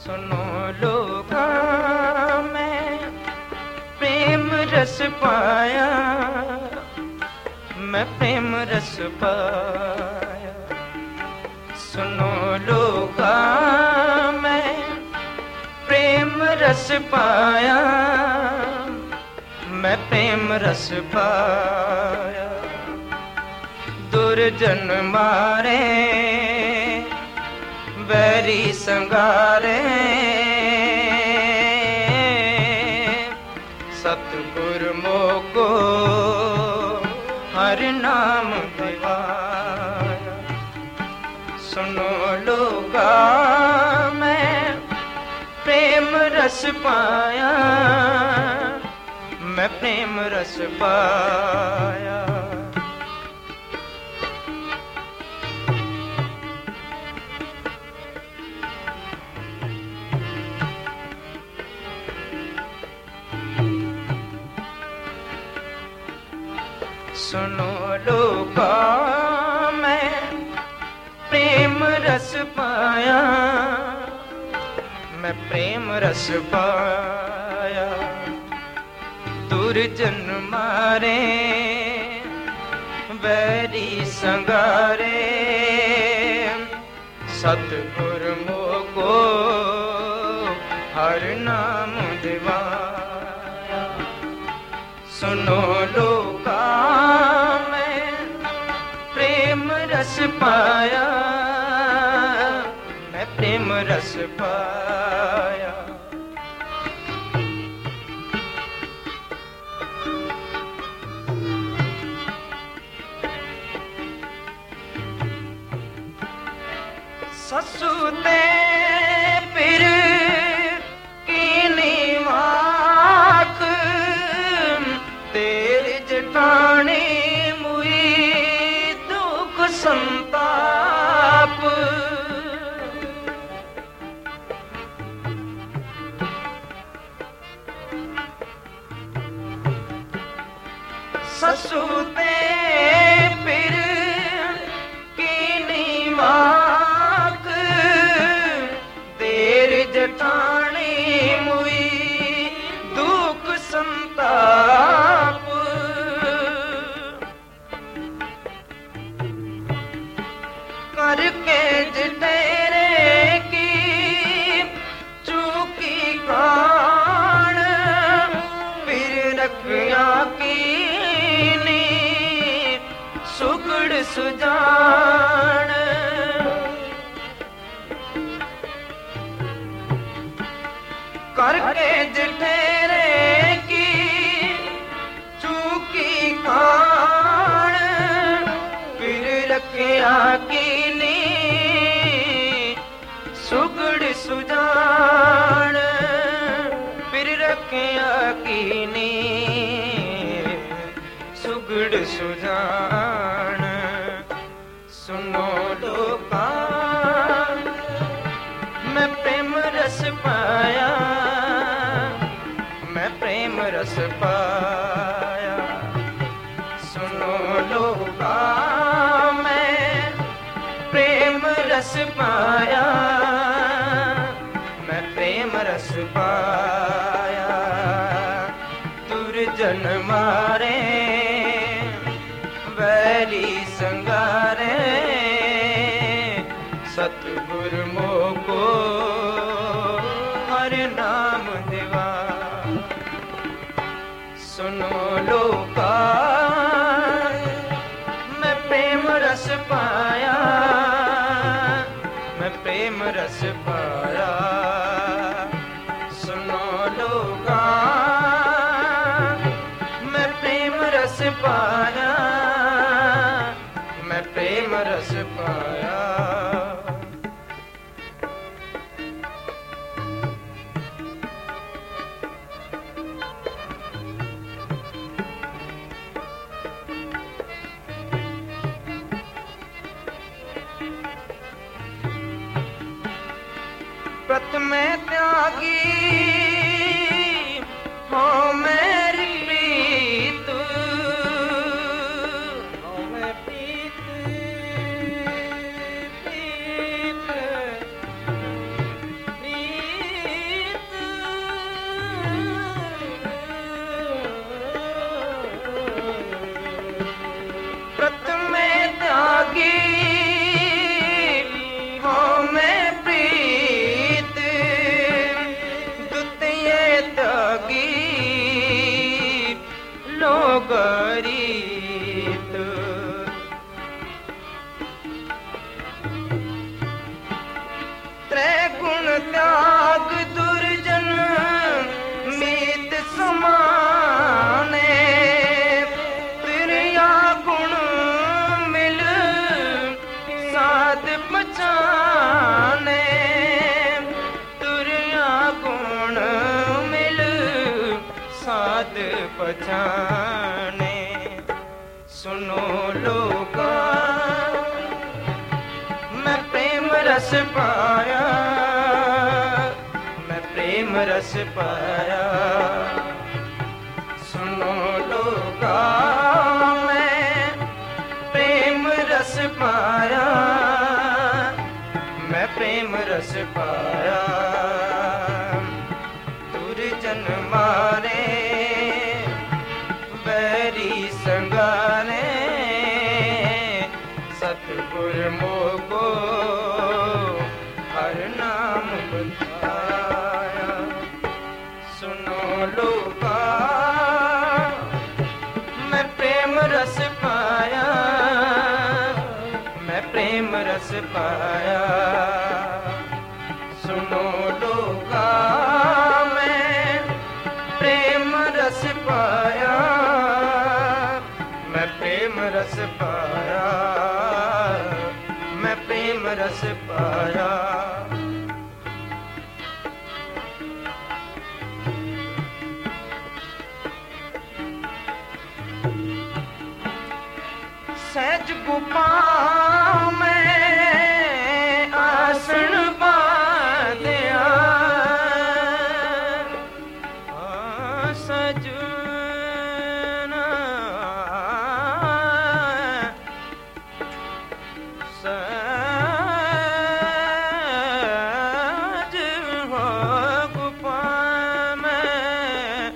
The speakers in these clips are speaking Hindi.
सुनो लोगा मैं प्रेम रस पाया, मैं प्रेम रस पाया। सुनो लोगा मैं प्रेम रस पाया, मैं प्रेम रस पाया। दुर्जन मारे बैरी संगारे, सतगुर मोको हर नाम दिवाया। सुनो लोगा मैं प्रेम रस पाया, मैं प्रेम रस पाया। सुनो लोगा मैं प्रेम रस पाया, मैं प्रेम रस पाया। दुर्जन मारे बैरी संगारे, सतगुर मोको हर नाम दिवाया। सुनो लोगा मैं प्रेम रस पाया, मैं प्रेम रस पाया। ससुते पिर कीनी वाक, तेरी जटानी मुई दुख संताप। ससुते पिर कीनी वाक, तेरी जटानी मुई दुख संताप। करके जटेरे की चूकी कान, फिर रखिया कीनी सुगड़ सुजान। करके जटेरे की चूकी कान, फिर रखिया कीनी सुगड़ सुजान। फिर रखिया कीनी सुगड़ सुजान। सुनो लोगा मैं प्रेम रस पाया, मैं प्रेम रस पाया। सुनो लोगा मैं प्रेम रस पाया, मैं प्रेम रस पाया। दुर्जन मारे बैरी संगारे, सतगुर मोको हर नाम दिवा। सुनो लोगा मैं प्रेम रस पाया, मैं प्रेम रस पाया। सुनो लोगा मैं प्रेम रस पाया, मैं प्रेम रस पाया। प्रथम त्यागी हो मेरी प्रीत, हो मैं प्रीत प्रीत प्रीत पछाने। सुनो लोगा मैं प्रेम रस पाया, मैं प्रेम रस पाया। सुनो लोगा मैं प्रेम रस पाया, मैं प्रेम रस पाया। दुर्जन मारे बैरी संगारे, सतगुर मोको हर नाम बताया। सुनो लोगा मैं प्रेम रस पाया, मैं प्रेम रस पाया। सुनो लोगा मैं प्रेम रस पाया, मैं प्रेम रस पाया, मैं प्रेम रस पाया। सहज गुफा में आसन बांधिया, सजना सहज हो गुफा में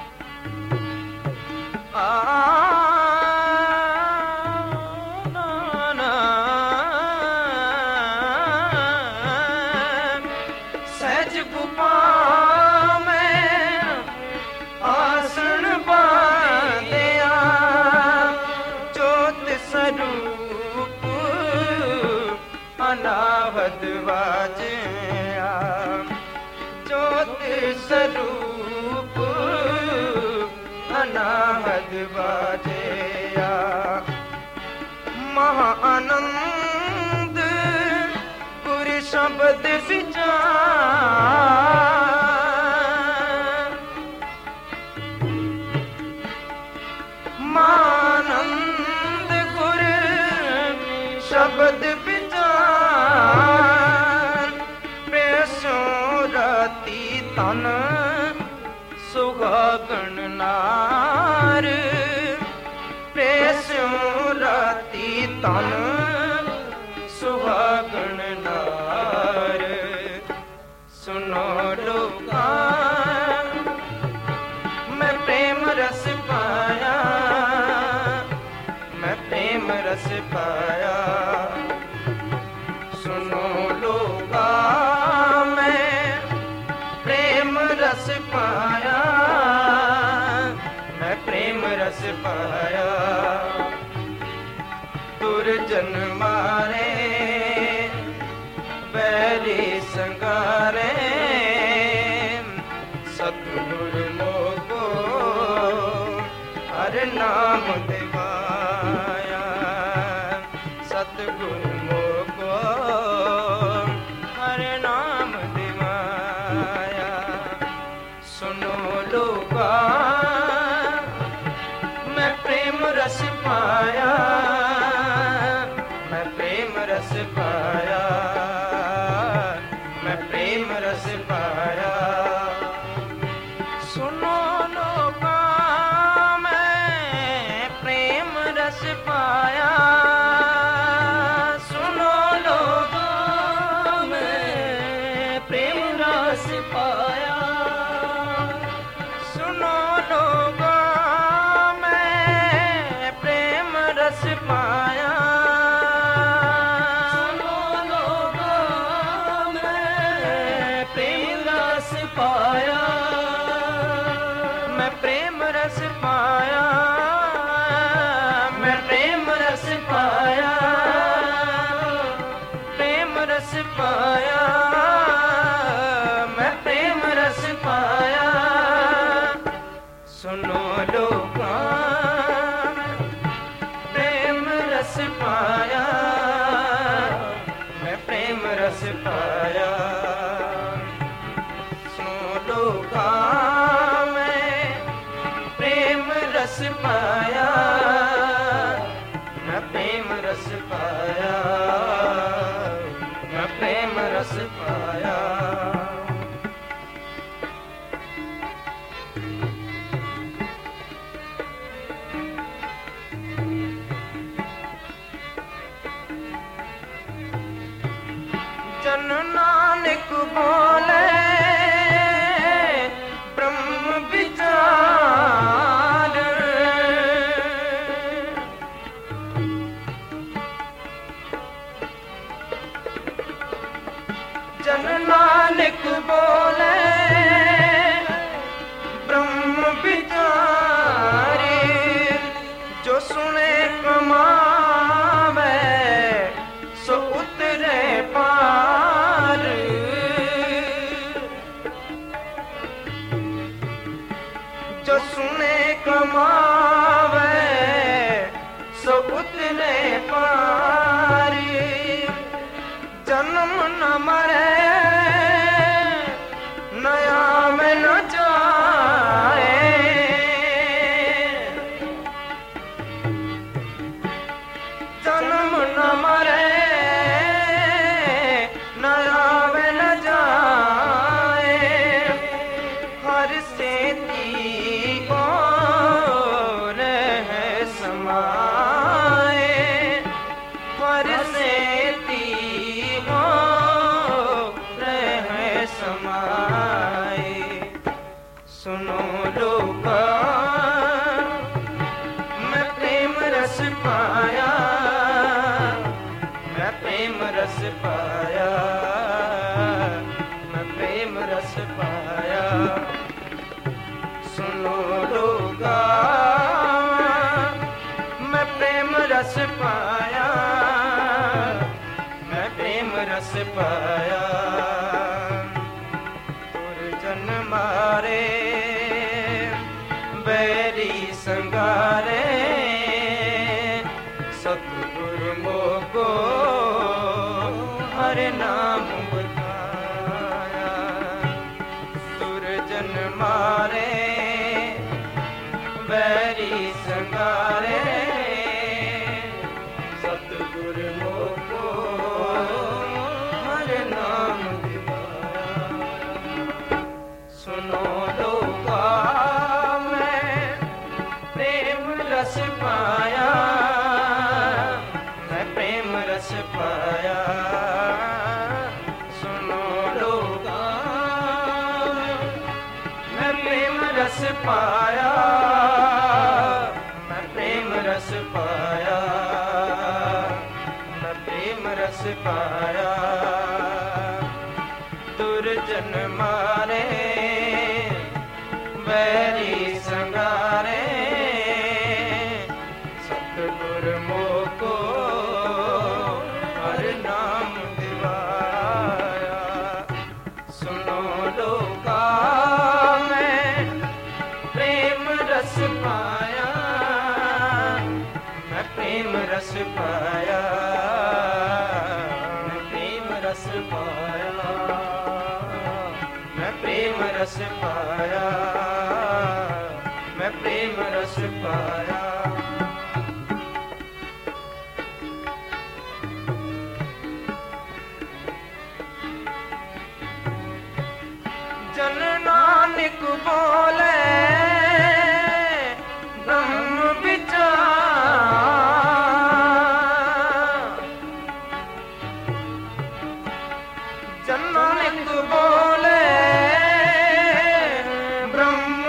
सहज गुफा में आसन बांधिया, ज्योत स्वरूप अनाहत वाजया, ज्योत स्वरूप अनाहत वाजया। महा आनंद गुर शब्द विचार, मानंद गुर शब्द विचार। पेशो राती तन सुहागन नार, पेशो राती तन सुहागन नार। सुनो लोगा मैं प्रेम रस पाया, मैं प्रेम रस पाया। सुनो लोगा मैं प्रेम रस पाया, मैं प्रेम रस पाया। दुर्जन मारे बैरी संगारे, सतगुर मोको हर नाम दिवाया, सतगुर मोको हर नाम दिवाया। सुनो लोगा मैं प्रेम रस पाया, मैं प्रेम रस पाया, मैं प्रेम रस पाया। सुनो लोगा मैं प्रेम रस पाया, सुनो लोगा मैं प्रेम रस पाया। सुनो लोगा मैं प्रेम रस पाया, सुनो लोगा मैं प्रेम रस पाया, मैं प्रेम रस पाया, मैं प्रेम रस पाया, प्रेम रस पाया, मैं प्रेम रस पाया। सुनो लोगा प्रेम रस पाया, मैं प्रेम रस पाया। सुनो लोगा मैं प्रेम रस पाया। जन नानक बोले ब्रह्म विचार, जन नानक बोले ब्रह्म विचारी, जो सुने कमावे सो उतरे पार, जो सुने कमावे सो उतरे पार। जन्म न मरे नया में न जाए, जन्म न मरे नया में न जाए। हर सेती और है समाए, हर सेती और है समाए। सुनो लोका मैं प्रेम रस पाया, मैं प्रेम रस पाया, मैं प्रेम रस पाया। सुनो लोगा मैं प्रेम रस पाया, मैं प्रेम रस पाया। दुर्जन मारे बैरी संगारे, सतगुरु मोको हर नाम बताया। दुर्जन मारे बैरी संगारे, सतगुरु मोको हर नाम दिवाया। सुनो लोका मैं प्रेम रस पाया, मैं प्रेम रस पाया। सुनो लोका मैं प्रेम रस पाया, मैं प्रेम रस पाया, मैं प्रेम रस पाया। दुर्जन मारे बैरी संगारे, सतगुरु मोको हर नाम दिवाया। सुनो लोका मैं प्रेम रस पाया, मैं प्रेम रस पाया, मैं प्रेम रस पाया, मैं प्रेम रस पाया, मैं प्रेम रस पाया। जन नानक बोले ब्रह्म विचार, जन नानक बोले ब्रह्म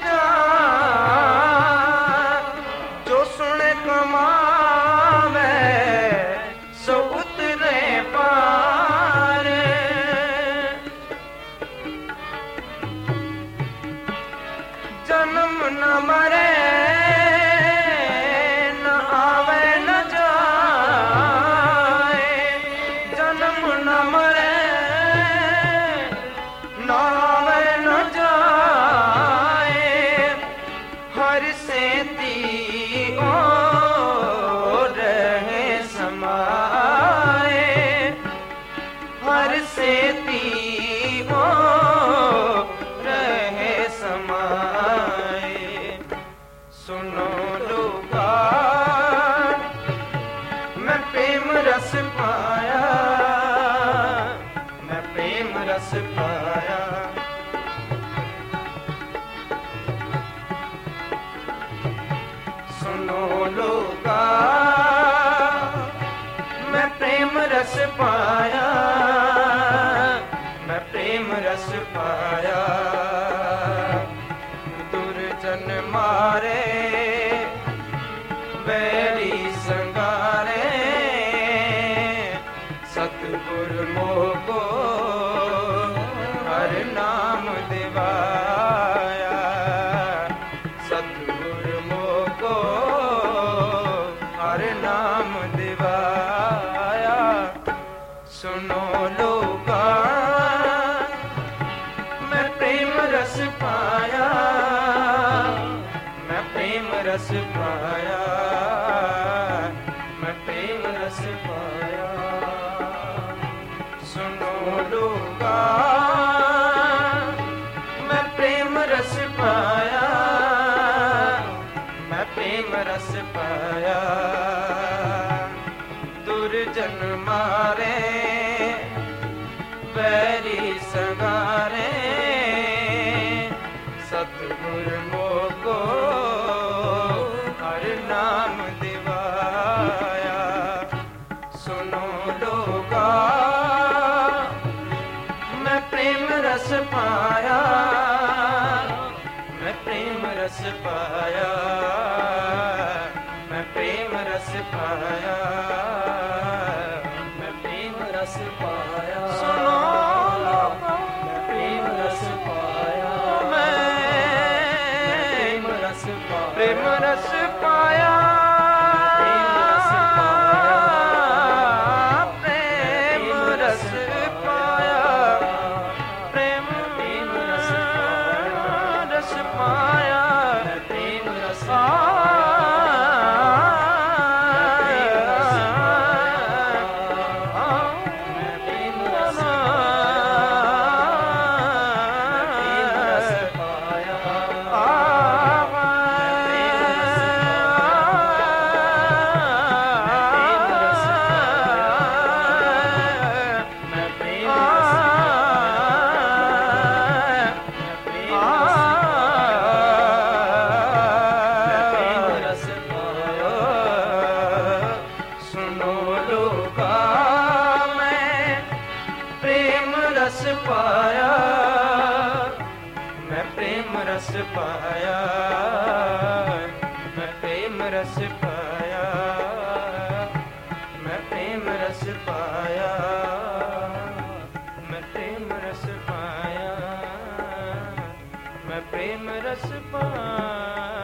विचार, जो सुने कमावे सो उतरे पार। जन्म न मरे न आवे न जाए, जन्म न मरे न आवे न जाए। हर सेती और रहे समाए, हर सेती रहे समाए। सुनो लोका मैं प्रेम रस पाया, रस पाया। सुनो लोगा मैं प्रेम रस पाया, मैं प्रेम रस पाया। दुर्जन मारे बैरी संगारे, सतगुर मोको हर नाम दिवाया। सतगुर मोको हर नाम दिवाया। सुनो लोगा मैं प्रेम रस पाया, मैं प्रेम रस पाया, मैं प्रेम रस पाया। सुनो लोगा मैं प्रेम रस पाया, मैं प्रेम रस पाया। दुर्जन मारे बैरी संगारे, सतगुर मोको हर नाम दिवाया। सुनो लोगा मैं प्रेम रस पाया, मैं प्रेम रस पाया, मैं प्रेम रस पाया, मैं प्रेम रस पाया। सुनो लोगा मैं प्रेम रस पाया, मैं प्रेम रस पाया, प्रेम रस पाया। रस पाया, मैं प्रेम रस पाया, मैं प्रेम रस पाया, मैं प्रेम रस पाया, मैं प्रेम रस पाया, मैं प्रेम रस पाया।